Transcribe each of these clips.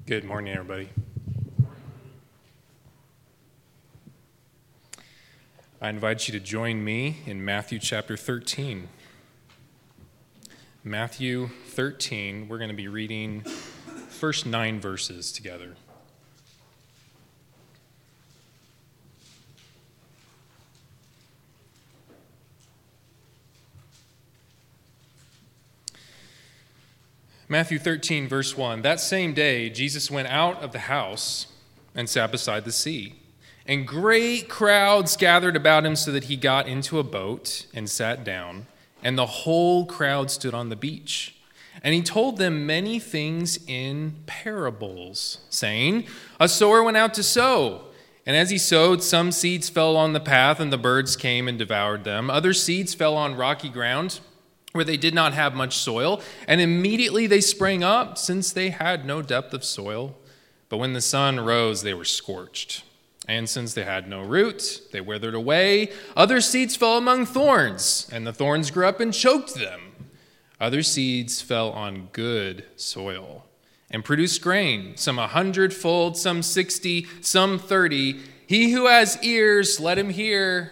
Good morning, everybody. I invite you to join me in Matthew chapter 13. Matthew 13, we're going to be reading first 9 verses together. Matthew 13, verse 1. That same day, Jesus went out of the house and sat beside the sea. And great crowds gathered about him so that he got into a boat and sat down. And the whole crowd stood on the beach. And he told them many things in parables, saying, A sower went out to sow. And as he sowed, some seeds fell on the path, and the birds came and devoured them. Other seeds fell on rocky ground, where they did not have much soil, and immediately they sprang up, since they had no depth of soil. But when the sun rose, they were scorched. And since they had no root, they withered away. Other seeds fell among thorns, and the thorns grew up and choked them. Other seeds fell on good soil and produced grain, some 100-fold, some 60, some 30. He who has ears, let him hear.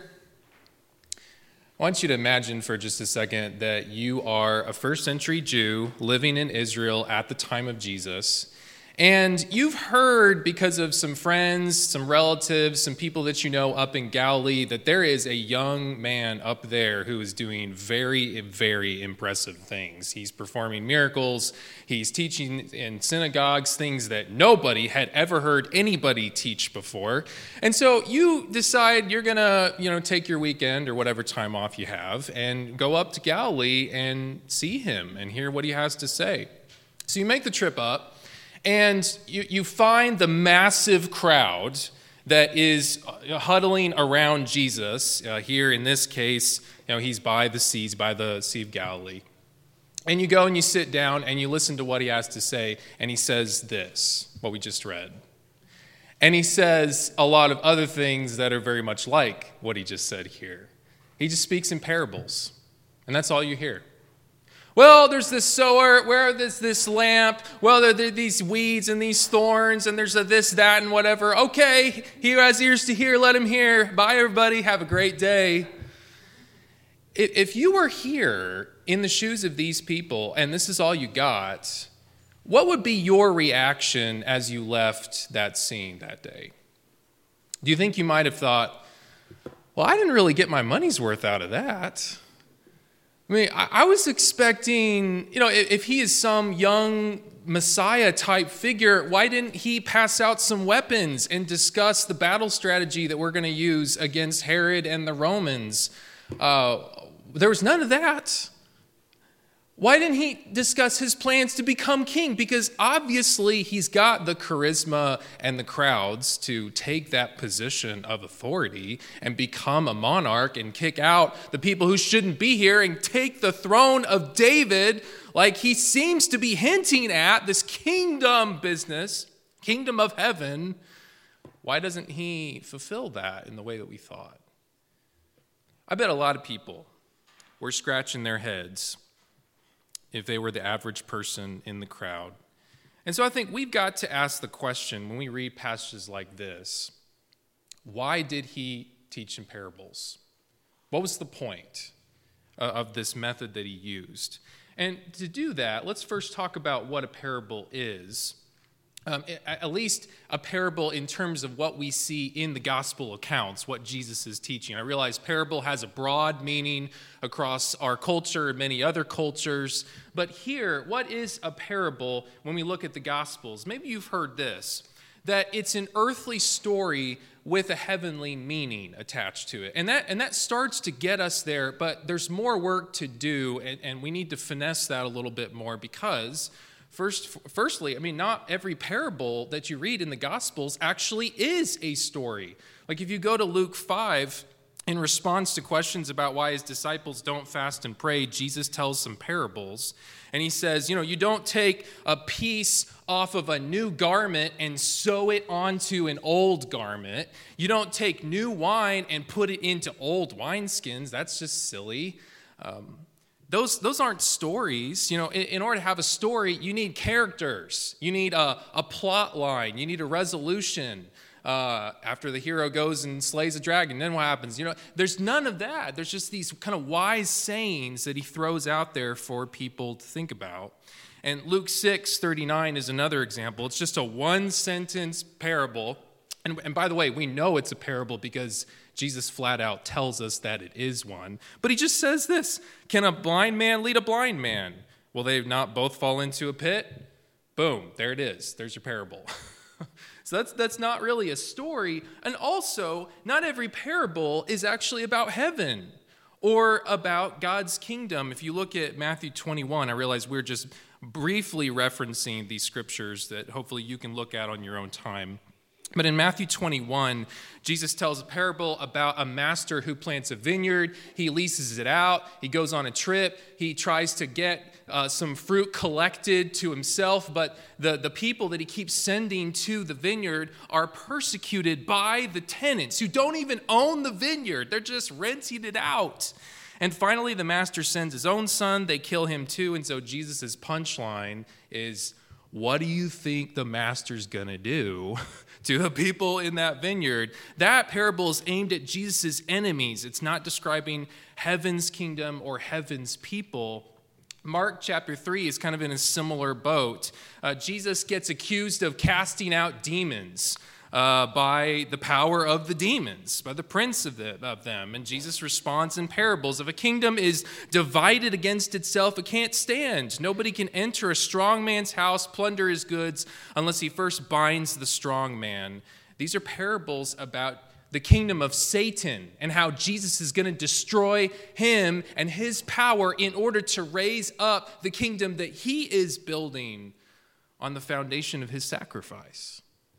I want you to imagine for just a second that you are a first-century Jew living in Israel at the time of Jesus, and you've heard because of some friends, some relatives, some people that you know up in Galilee that there is a young man up there who is doing very, very impressive things. He's performing miracles. He's teaching in synagogues things that nobody had ever heard anybody teach before. And so you decide you're going to, take your weekend or whatever time off you have and go up to Galilee and see him and hear what he has to say. So you make the trip up. And you find the massive crowd that is huddling around Jesus. Here in this case, he's by the seas, by the Sea of Galilee. And you go and you sit down and you listen to what he has to say. And he says this, what we just read. And he says a lot of other things that are very much like what he just said here. He just speaks in parables. And that's all you hear. Well, there's this sower, where there's this lamp, well, there are these weeds and these thorns, and there's a this, that, and whatever. Okay, he who has ears to hear, let him hear. Bye, everybody. Have a great day. If you were here in the shoes of these people, and this is all you got, what would be your reaction as you left that scene that day? Do you think you might have thought, well, I didn't really get my money's worth out of that? I mean, I was expecting, if he is some young Messiah type figure, why didn't he pass out some weapons and discuss the battle strategy that we're going to use against Herod and the Romans? There was none of that. Why didn't he discuss his plans to become king? Because obviously he's got the charisma and the crowds to take that position of authority and become a monarch and kick out the people who shouldn't be here and take the throne of David, like he seems to be hinting at, this kingdom business, kingdom of heaven. Why doesn't he fulfill that in the way that we thought? I bet a lot of people were scratching their heads if they were the average person in the crowd. And so I think we've got to ask the question when we read passages like this, why did he teach in parables? What was the point of this method that he used? And to do that, let's first talk about what a parable is. At least a parable in terms of what we see in the gospel accounts, what Jesus is teaching. I realize parable has a broad meaning across our culture and many other cultures. But here, what is a parable when we look at the gospels? Maybe you've heard this, that it's an earthly story with a heavenly meaning attached to it. And that starts to get us there, but there's more work to do, and we need to finesse that a little bit more because Firstly, not every parable that you read in the Gospels actually is a story. Like if you go to Luke 5, in response to questions about why his disciples don't fast and pray, Jesus tells some parables. And he says, you don't take a piece off of a new garment and sew it onto an old garment. You don't take new wine and put it into old wineskins. That's just silly. those aren't stories. In order to have a story, you need characters. You need a plot line. You need a resolution. After the hero goes and slays a dragon, then what happens? There's none of that. There's just these kind of wise sayings that he throws out there for people to think about. And Luke 6:39 is another example. It's just a one-sentence parable. And by the way, we know it's a parable because Jesus flat out tells us that it is one. But he just says this: can a blind man lead a blind man? Will they not both fall into a pit? Boom, there it is. There's your parable. So that's not really a story. And also, not every parable is actually about heaven or about God's kingdom. If you look at Matthew 21, I realize we're just briefly referencing these scriptures that hopefully you can look at on your own time. But in Matthew 21, Jesus tells a parable about a master who plants a vineyard. He leases it out. He goes on a trip. He tries to get some fruit collected to himself. But the people that he keeps sending to the vineyard are persecuted by the tenants who don't even own the vineyard. They're just renting it out. And finally, the master sends his own son. They kill him too. And so Jesus' punchline is, what do you think the master's going to do to the people in that vineyard? That parable is aimed at Jesus' enemies. It's not describing heaven's kingdom or heaven's people. Mark chapter 3 is kind of in a similar boat. Jesus gets accused of casting out demons by the power of the demons, by the prince of them. And Jesus responds in parables. If a kingdom is divided against itself, it can't stand. Nobody can enter a strong man's house, plunder his goods, unless he first binds the strong man. These are parables about the kingdom of Satan and how Jesus is going to destroy him and his power in order to raise up the kingdom that he is building on the foundation of his sacrifice.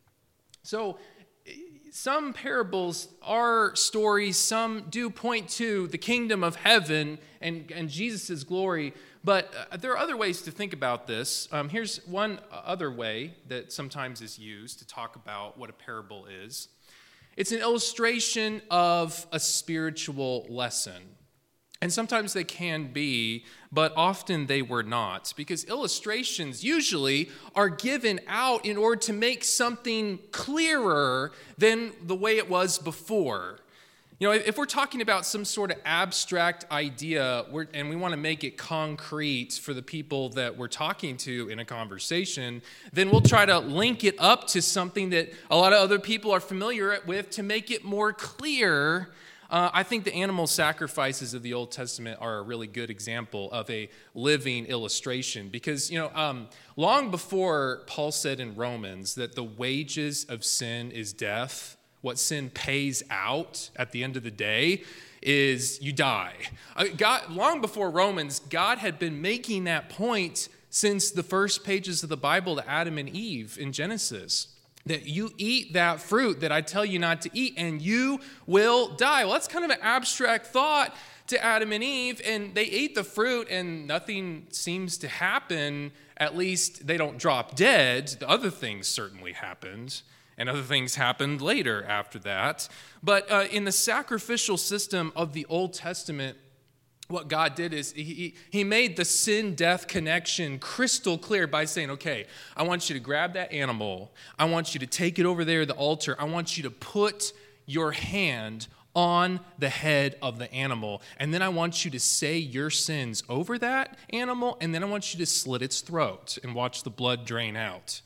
So some parables are stories, some do point to the kingdom of heaven and Jesus' glory, but there are other ways to think about this. Here's one other way that sometimes is used to talk about what a parable is. It's an illustration of a spiritual lesson. And sometimes they can be, but often they were not, because illustrations usually are given out in order to make something clearer than the way it was before. If we're talking about some sort of abstract idea and we want to make it concrete for the people that we're talking to in a conversation, then we'll try to link it up to something that a lot of other people are familiar with to make it more clear. I think the animal sacrifices of the Old Testament are a really good example of a living illustration because, long before Paul said in Romans that the wages of sin is death, what sin pays out at the end of the day is you die. Long before Romans, God had been making that point since the first pages of the Bible to Adam and Eve in Genesis. That you eat that fruit that I tell you not to eat, and you will die. Well, that's kind of an abstract thought to Adam and Eve, and they ate the fruit, and nothing seems to happen. At least they don't drop dead. The other things certainly happened, and other things happened later after that. But in the sacrificial system of the Old Testament, what God did is he made the sin-death connection crystal clear by saying, okay, I want you to grab that animal. I want you to take it over there to the altar. I want you to put your hand on the head of the animal. And then I want you to say your sins over that animal. And then I want you to slit its throat and watch the blood drain out.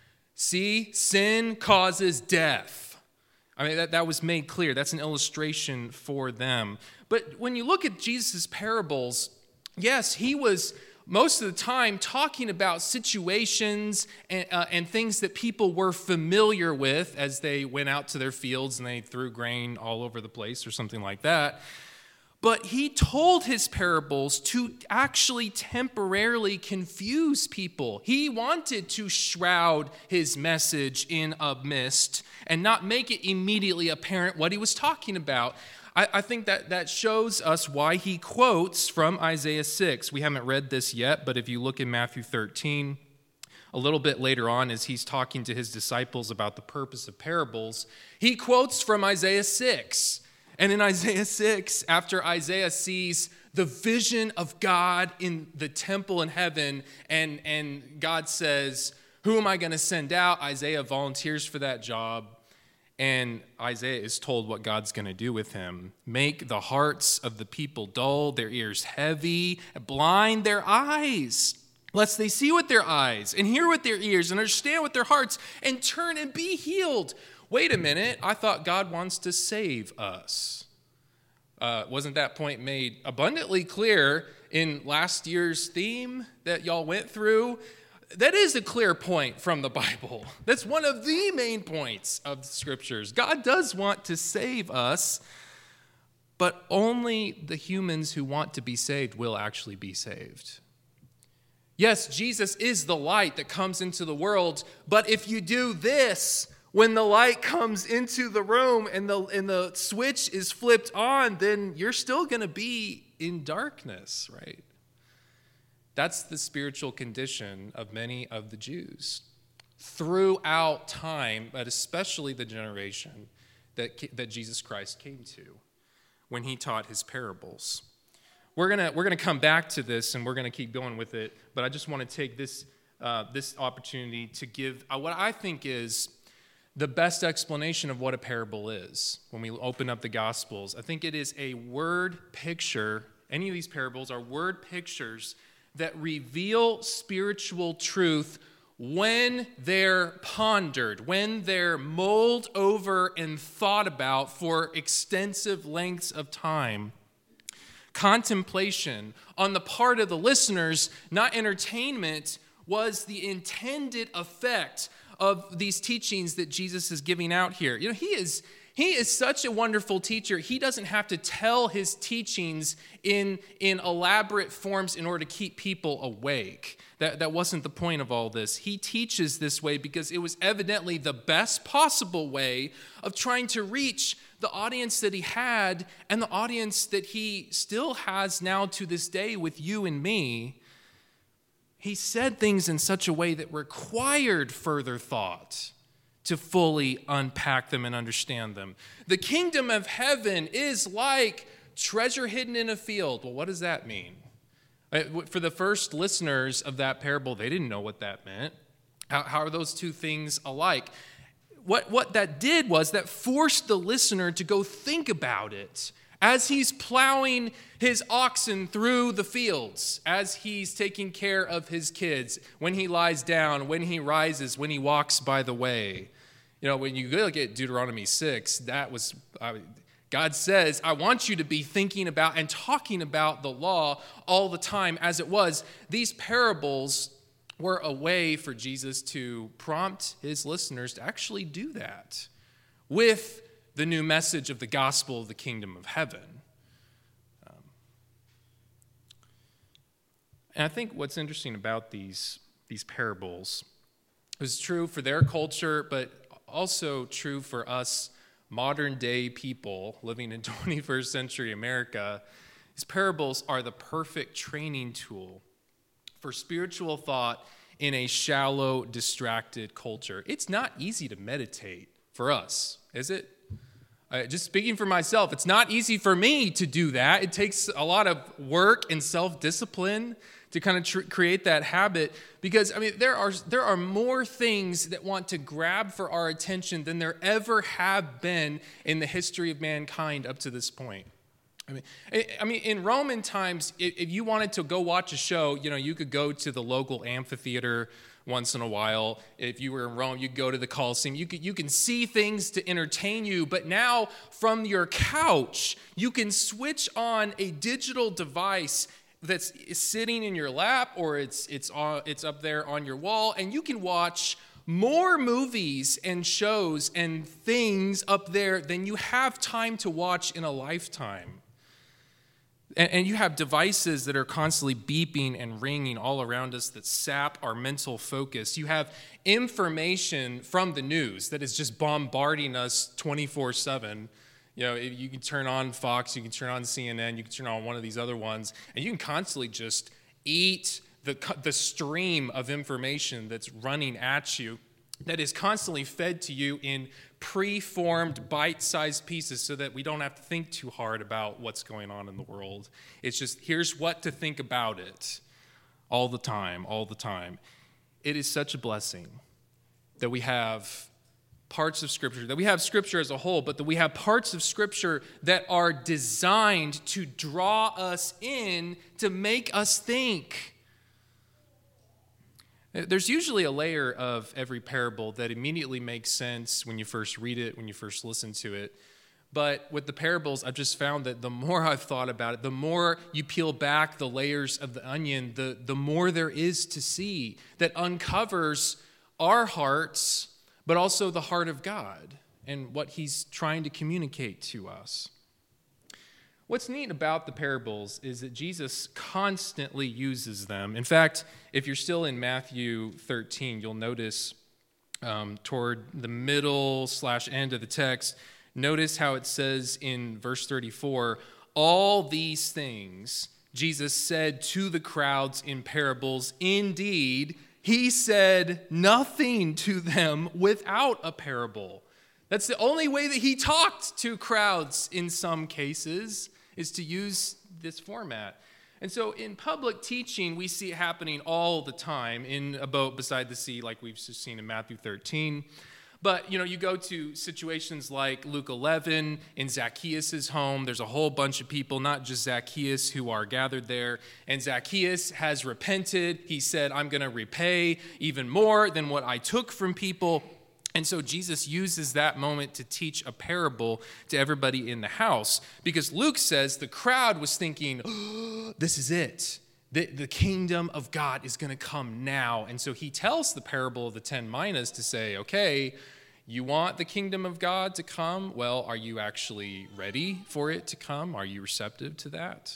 See, sin causes death. I mean, that was made clear. That's an illustration for them. But when you look at Jesus' parables, yes, he was most of the time talking about situations and things that people were familiar with as they went out to their fields and they threw grain all over the place or something like that. But he told his parables to actually temporarily confuse people. He wanted to shroud his message in a mist and not make it immediately apparent what he was talking about. I think that shows us why he quotes from Isaiah 6. We haven't read this yet, but if you look in Matthew 13, a little bit later on as he's talking to his disciples about the purpose of parables, he quotes from Isaiah 6. And in Isaiah 6, after Isaiah sees the vision of God in the temple in heaven, and God says, who am I going to send out? Isaiah volunteers for that job, and Isaiah is told what God's going to do with him. Make the hearts of the people dull, their ears heavy, blind their eyes, lest they see with their eyes and hear with their ears and understand with their hearts and turn and be healed. Wait a minute, I thought God wants to save us. Wasn't that point made abundantly clear in last year's theme that y'all went through? That is a clear point from the Bible. That's one of the main points of the scriptures. God does want to save us, but only the humans who want to be saved will actually be saved. Yes, Jesus is the light that comes into the world, but if you do this, when the light comes into the room and the switch is flipped on, then you're still going to be in darkness, right? That's the spiritual condition of many of the Jews throughout time, but especially the generation that Jesus Christ came to when he taught his parables. We're gonna come back to this, and we're gonna keep going with it. But I just want to take this opportunity to give what I think is the best explanation of what a parable is. When we open up the Gospels, I think it is a word picture. Any of these parables are word pictures that reveal spiritual truth when they're pondered, when they're mulled over and thought about for extensive lengths of time. Contemplation on the part of the listeners, not entertainment, was the intended effect of these teachings that Jesus is giving out here. You know, he is such a wonderful teacher. He doesn't have to tell his teachings in elaborate forms in order to keep people awake. That wasn't the point of all this. He teaches this way because it was evidently the best possible way of trying to reach the audience that he had and the audience that he still has now to this day with you and me. He said things in such a way that required further thought to fully unpack them and understand them. The kingdom of heaven is like treasure hidden in a field. Well, what does that mean? For the first listeners of that parable, they didn't know what that meant. How are those two things alike? What that did was that forced the listener to go think about it as he's plowing his oxen through the fields, as he's taking care of his kids, when he lies down, when he rises, when he walks by the way. You know, when you look at Deuteronomy 6, God says, I want you to be thinking about and talking about the law all the time as it was. These parables were a way for Jesus to prompt his listeners to actually do that with the new message of the gospel of the kingdom of heaven. And I think what's interesting about these parables is true for their culture, but also true for us modern day people living in 21st century America. These parables are the perfect training tool for spiritual thought in a shallow, distracted culture. It's not easy to meditate for us, is it? Just speaking for myself, it's not easy for me to do that. It takes a lot of work and self-discipline to kind of create that habit, because there are more things that want to grab for our attention than there ever have been in the history of mankind up to this point. In Roman times, if you wanted to go watch a show, you could go to the local amphitheater once in a while. If you were in Rome, you could go to the Colosseum. You can see things to entertain you, but now from your couch, you can switch on a digital device that's sitting in your lap, or it's up there on your wall, and you can watch more movies and shows and things up there than you have time to watch in a lifetime. And you have devices that are constantly beeping and ringing all around us that sap our mental focus. You have information from the news that is just bombarding us 24/7. You can turn on Fox, you can turn on CNN, you can turn on one of these other ones, and you can constantly just eat the stream of information that's running at you. that is constantly fed to you in preformed, bite-sized pieces so that we don't have to think too hard about what's going on in the world. It's just, here's what to think about it all the time, all the time. It is such a blessing that we have parts of Scripture, that we have Scripture as a whole, but that we have parts of Scripture that are designed to draw us in, to make us think. There's usually a layer of every parable that immediately makes sense when you first read it, when you first listen to it. But with the parables, I've just found that the more I've thought about it, the more you peel back the layers of the onion, the more there is to see that uncovers our hearts, but also the heart of God and what he's trying to communicate to us. What's neat about the parables is that Jesus constantly uses them. In fact, if you're still in Matthew 13, you'll notice toward the middle/end of the text, notice how it says in verse 34, all these things Jesus said to the crowds in parables. Indeed, he said nothing to them without a parable. That's the only way that he talked to crowds in some cases, is to use this format. And so in public teaching, we see it happening all the time in a boat beside the sea, like we've just seen in Matthew 13. But, you go to situations like Luke 11 in Zacchaeus' home. There's a whole bunch of people, not just Zacchaeus, who are gathered there. And Zacchaeus has repented. He said, I'm going to repay even more than what I took from people. And so Jesus uses that moment to teach a parable to everybody in the house, because Luke says the crowd was thinking, oh, this is it. The kingdom of God is going to come now. And so he tells the parable of the 10 minas to say, okay, you want the kingdom of God to come? Well, are you actually ready for it to come? Are you receptive to that?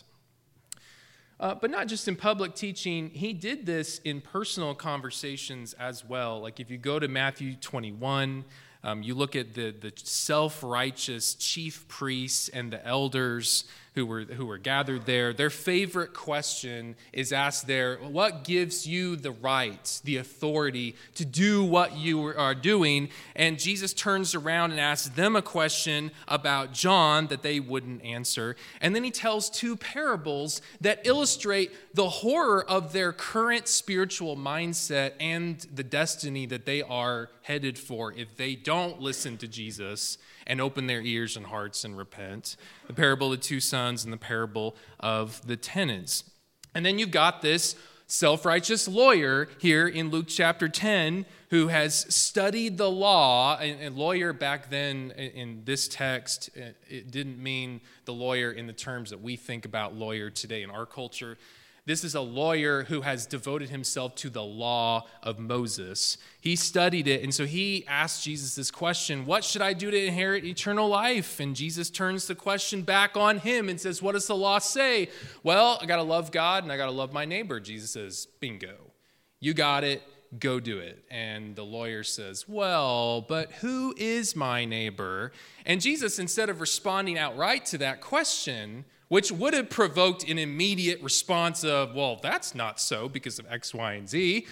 But not just in public teaching, he did this in personal conversations as well. Like if you go to Matthew 21, you look at the self-righteous chief priests and the elders who were gathered there. Their favorite question is asked there, what gives you the right, the authority to do what you are doing? And Jesus turns around and asks them a question about John that they wouldn't answer. And then he tells 2 parables that illustrate the horror of their current spiritual mindset and the destiny that they are headed for if they don't listen to Jesus and open their ears and hearts and repent. The parable of the 2 sons and the parable of the tenants. And then you've got this self-righteous lawyer here in Luke chapter 10 who has studied the law. And lawyer back then in this text, it didn't mean the lawyer in the terms that we think about lawyer today in our culture. This is a lawyer who has devoted himself to the law of Moses. He studied it, and so he asked Jesus this question, what should I do to inherit eternal life? And Jesus turns the question back on him and says, what does the law say? Well, I got to love God and I got to love my neighbor. Jesus says, bingo. You got it. Go do it. And the lawyer says, well, but who is my neighbor? And Jesus, instead of responding outright to that question, which would have provoked an immediate response of, well, that's not so because of X, Y, and Z,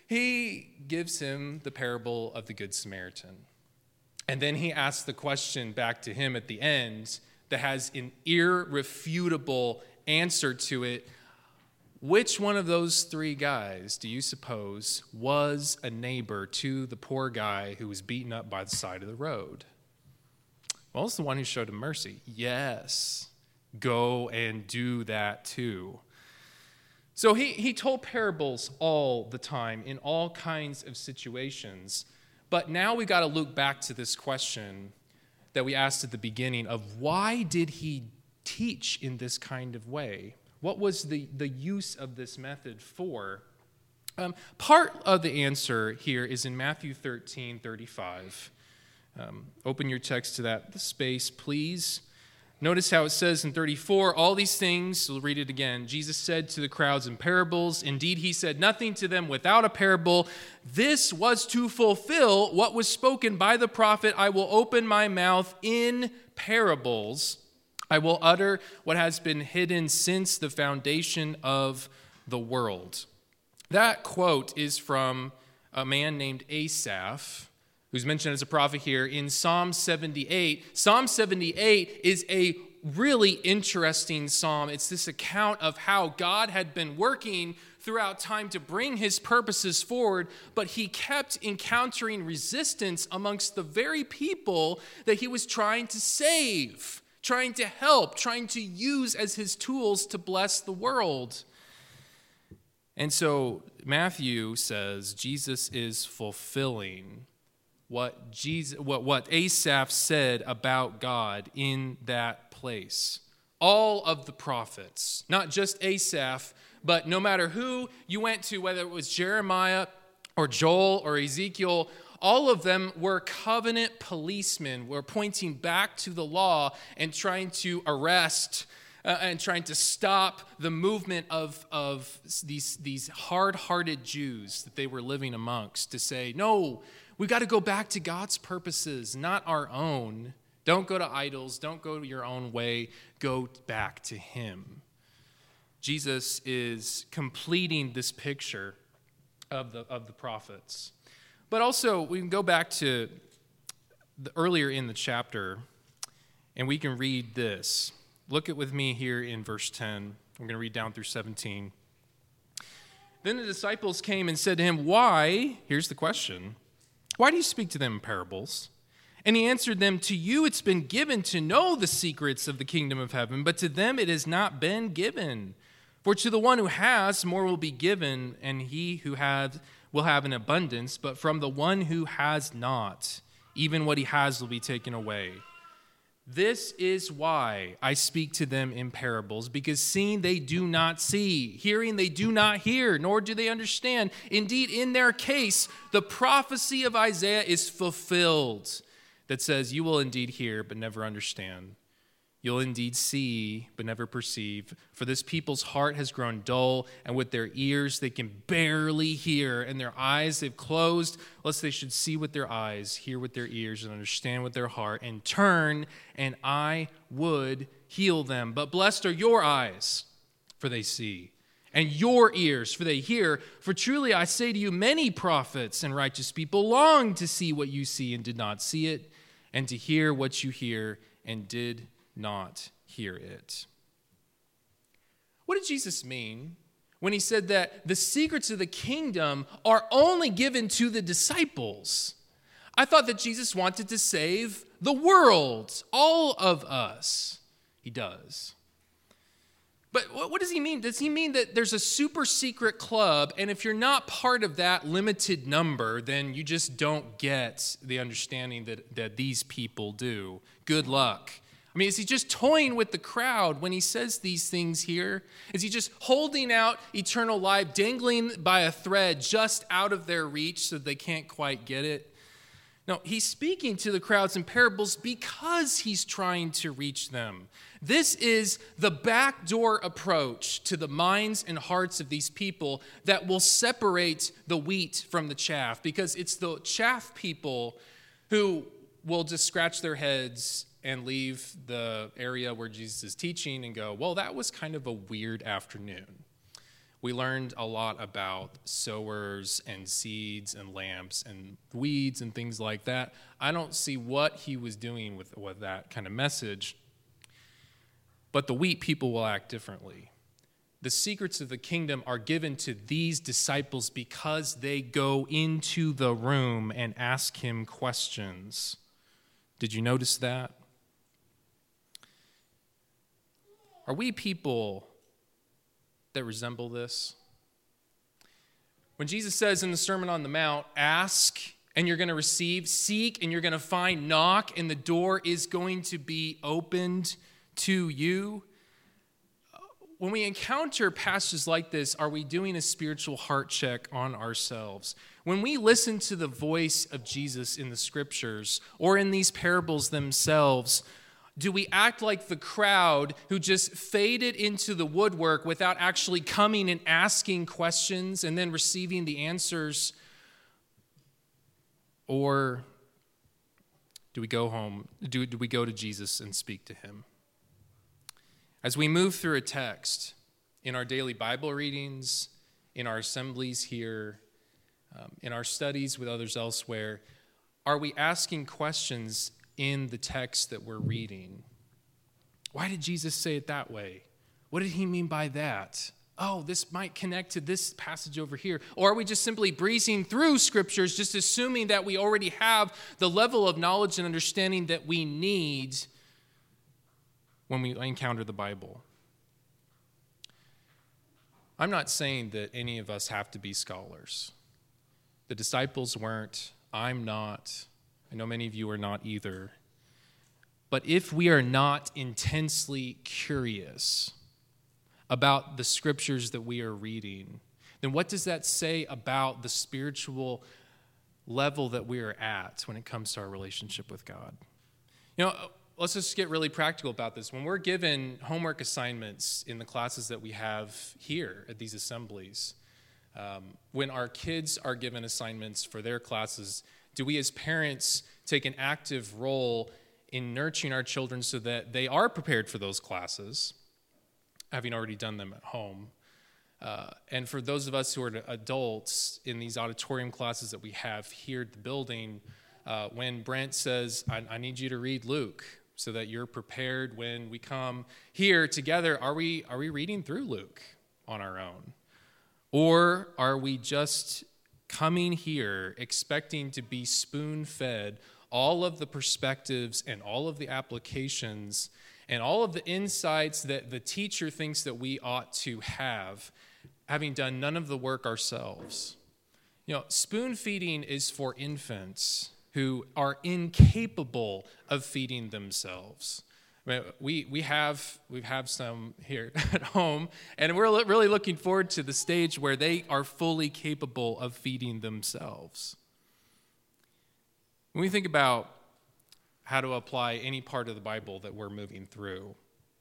he gives him the parable of the Good Samaritan. And then he asks the question back to him at the end that has an irrefutable answer to it. Which one of those 3 guys do you suppose was a neighbor to the poor guy who was beaten up by the side of the road? Well, it's the one who showed him mercy. Yes. Go and do that too. So he told parables all the time in all kinds of situations. But now we got to look back to this question that we asked at the beginning of why did he teach in this kind of way? What was the use of this method for? Part of the answer here is in Matthew 13:35. Open your text to that space, please. Notice how it says in 34, all these things, we'll read it again. Jesus said to the crowds in parables, indeed he said nothing to them without a parable. This was to fulfill what was spoken by the prophet, I will open my mouth in parables. I will utter what has been hidden since the foundation of the world. That quote is from a man named Asaph, who's mentioned as a prophet here in Psalm 78. Psalm 78 is a really interesting psalm. It's this account of how God had been working throughout time to bring his purposes forward, but he kept encountering resistance amongst the very people that he was trying to save, trying to help, trying to use as his tools to bless the world. And so Matthew says Jesus is fulfilling what Asaph said about God in that place. All of the prophets, not just Asaph, but no matter who you went to, whether it was Jeremiah or Joel or Ezekiel, all of them were covenant policemen, were pointing back to the law and trying to arrest and trying to stop the movement of these hard-hearted Jews that they were living amongst, to say, no, we got to go back to God's purposes, not our own. Don't go to idols. Don't go your own way. Go back to him. Jesus is completing this picture of the prophets. But also, we can go back to earlier in the chapter, and we can read this. Look at with me here in verse 10. We're going to read down through 17. Then the disciples came and said to him, why, here's the question, why do you speak to them in parables? And he answered them, to you it's been given to know the secrets of the kingdom of heaven, but to them it has not been given. For to the one who has, more will be given, and he who has will have an abundance, but from the one who has not, even what he has will be taken away. This is why I speak to them in parables, because seeing they do not see, hearing they do not hear, nor do they understand. Indeed, in their case, the prophecy of Isaiah is fulfilled, that says, you will indeed hear, but never understand. You'll indeed see, but never perceive. For this people's heart has grown dull, and with their ears they can barely hear, and their eyes they've closed, lest they should see with their eyes, hear with their ears, and understand with their heart, and turn, and I would heal them. But blessed are your eyes, for they see, and your ears, for they hear. For truly I say to you, many prophets and righteous people longed to see what you see and did not see it, and to hear what you hear and did not hear it. What did Jesus mean when he said that the secrets of the kingdom are only given to the disciples? I thought that Jesus wanted to save the world, all of us. He does. But what does he mean? Does he mean that there's a super secret club, and if you're not part of that limited number, then you just don't get the understanding that these people do? Good luck. I mean, is he just toying with the crowd when he says these things here? Is he just holding out eternal life, dangling by a thread just out of their reach so they can't quite get it? No, he's speaking to the crowds in parables because he's trying to reach them. This is the backdoor approach to the minds and hearts of these people that will separate the wheat from the chaff, because it's the chaff people who will just scratch their heads and leave the area where Jesus is teaching and go, well, that was kind of a weird afternoon. We learned a lot about sowers and seeds and lamps and weeds and things like that. I don't see what he was doing with that kind of message. But the wheat people will act differently. The secrets of the kingdom are given to these disciples because they go into the room and ask him questions. Did you notice that? Are we people that resemble this? When Jesus says in the Sermon on the Mount, ask and you're going to receive, seek and you're going to find, knock and the door is going to be opened to you. When we encounter passages like this, are we doing a spiritual heart check on ourselves? When we listen to the voice of Jesus in the scriptures or in these parables themselves, do we act like the crowd who just faded into the woodwork without actually coming and asking questions and then receiving the answers? Or do we go home? Do we go to Jesus and speak to him? As we move through a text in our daily Bible readings, in our assemblies here, in our studies with others elsewhere, are we asking questions in the text that we're reading? Why did Jesus say it that way? What did he mean by that? Oh, this might connect to this passage over here. Or are we just simply breezing through scriptures, just assuming that we already have the level of knowledge and understanding that we need when we encounter the Bible? I'm not saying that any of us have to be scholars. The disciples weren't. I'm not. I know many of you are not either. But if we are not intensely curious about the scriptures that we are reading, then what does that say about the spiritual level that we are at when it comes to our relationship with God? Let's just get really practical about this. When we're given homework assignments in the classes that we have here at these assemblies, when our kids are given assignments for their classes, do we as parents take an active role in nurturing our children so that they are prepared for those classes, having already done them at home? And for those of us who are adults in these auditorium classes that we have here at the building, when Brent says, I need you to read Luke so that you're prepared when we come here together, are we reading through Luke on our own? Or are we just coming here expecting to be spoon-fed all of the perspectives and all of the applications and all of the insights that the teacher thinks that we ought to have, having done none of the work ourselves? Spoon feeding is for infants who are incapable of feeding themselves. We have some here at home, and we're really looking forward to the stage where they are fully capable of feeding themselves. When we think about how to apply any part of the Bible that we're moving through,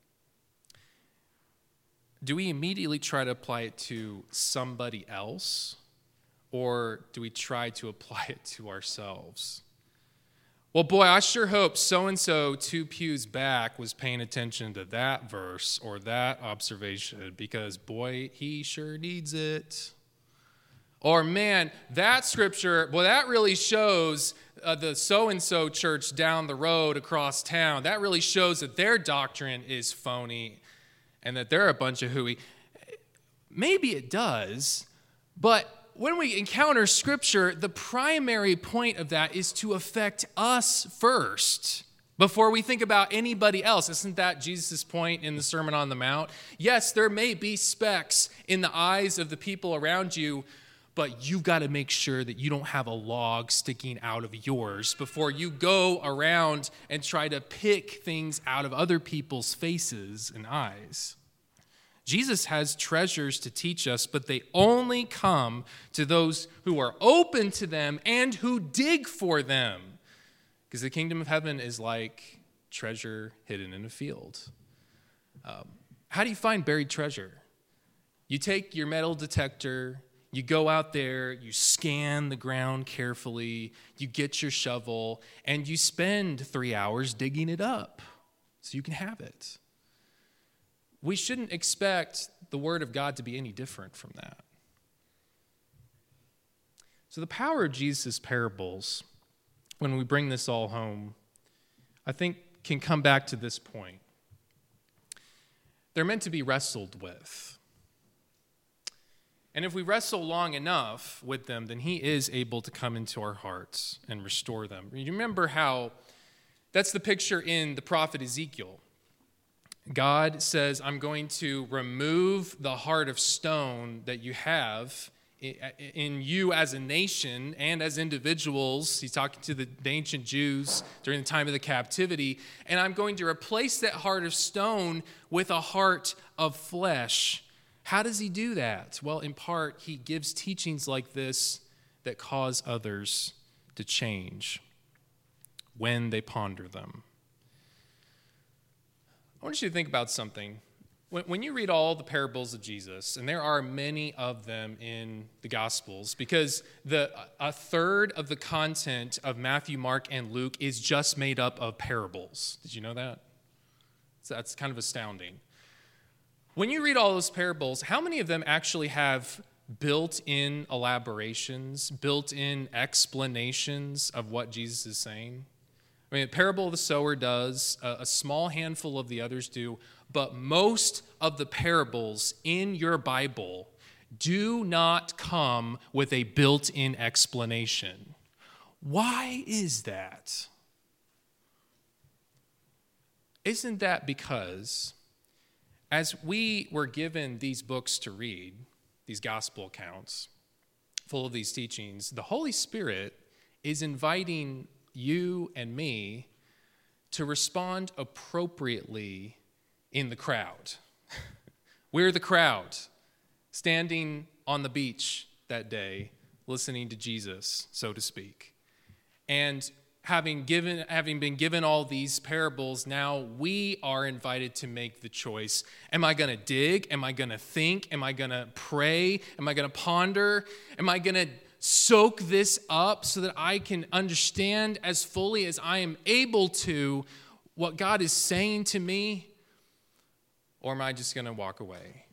do we immediately try to apply it to somebody else, or do we try to apply it to ourselves? Well, boy, I sure hope so-and-so 2 pews back was paying attention to that verse or that observation, because, boy, he sure needs it. Or, man, that scripture, well, that really shows the so-and-so church down the road across town. That really shows that their doctrine is phony and that they're a bunch of hooey. Maybe it does, but when we encounter Scripture, the primary point of that is to affect us first before we think about anybody else. Isn't that Jesus' point in the Sermon on the Mount? Yes, there may be specks in the eyes of the people around you, but you've got to make sure that you don't have a log sticking out of yours before you go around and try to pick things out of other people's faces and eyes. Jesus has treasures to teach us, but they only come to those who are open to them and who dig for them. Because the kingdom of heaven is like treasure hidden in a field. How do you find buried treasure? You take your metal detector, you go out there, you scan the ground carefully, you get your shovel, and you spend 3 hours digging it up so you can have it. We shouldn't expect the Word of God to be any different from that. So the power of Jesus' parables, when we bring this all home, I think can come back to this point. They're meant to be wrestled with. And if we wrestle long enough with them, then he is able to come into our hearts and restore them. You remember how that's the picture in the prophet Ezekiel. God says, I'm going to remove the heart of stone that you have in you as a nation and as individuals. He's talking to the ancient Jews during the time of the captivity. And I'm going to replace that heart of stone with a heart of flesh. How does he do that? Well, in part, he gives teachings like this that cause others to change when they ponder them. I want you to think about something. When you read all the parables of Jesus, and there are many of them in the Gospels, because a third of the content of Matthew, Mark, and Luke is just made up of parables. Did you know that? So that's kind of astounding. When you read all those parables, how many of them actually have built-in elaborations, built-in explanations of what Jesus is saying. I mean, the parable of the sower does, a small handful of the others do, but most of the parables in your Bible do not come with a built-in explanation. Why is that? Isn't that because as we were given these books to read, these gospel accounts full of these teachings, the Holy Spirit is inviting you and me to respond appropriately in the crowd. We're the crowd standing on the beach that day, listening to Jesus, so to speak. And having been given all these parables, now we are invited to make the choice. Am I going to dig? Am I going to think? Am I going to pray? Am I going to ponder? Am I going to soak this up so that I can understand as fully as I am able to what God is saying to me? Or am I just going to walk away?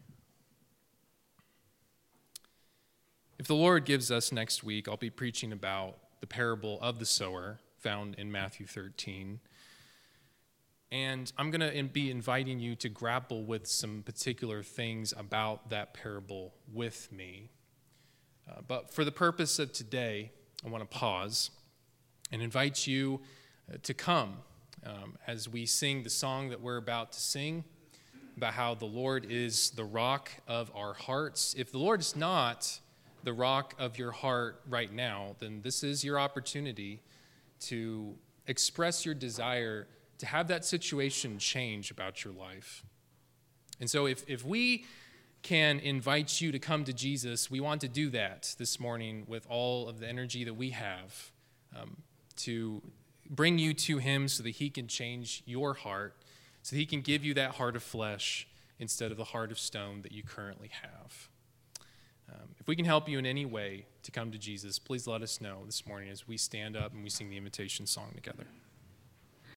If the Lord gives us next week, I'll be preaching about the parable of the sower found in Matthew 13. And I'm going to be inviting you to grapple with some particular things about that parable with me. But for the purpose of today, I want to pause and invite you to come as we sing the song that we're about to sing about how the Lord is the rock of our hearts. If the Lord is not the rock of your heart right now, then this is your opportunity to express your desire to have that situation change about your life. And so if we can invite you to come to Jesus, we want to do that this morning with all of the energy that we have to bring you to him so that he can change your heart, so that he can give you that heart of flesh instead of the heart of stone that you currently have. If we can help you in any way to come to Jesus, please let us know this morning as we stand up and we sing the invitation song together.